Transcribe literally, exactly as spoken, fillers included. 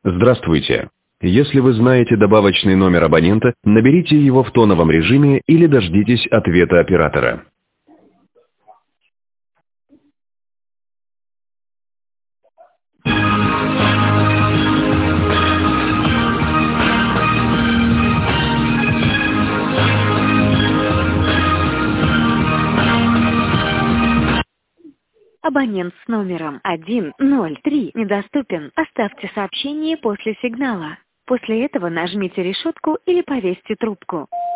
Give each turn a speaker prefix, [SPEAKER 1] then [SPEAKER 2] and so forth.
[SPEAKER 1] Здравствуйте. Если вы знаете добавочный номер абонента, наберите его в тоновом режиме или дождитесь ответа оператора.
[SPEAKER 2] Абонент с номером один ноль три недоступен. Оставьте сообщение после сигнала. После этого нажмите решетку или повесьте трубку.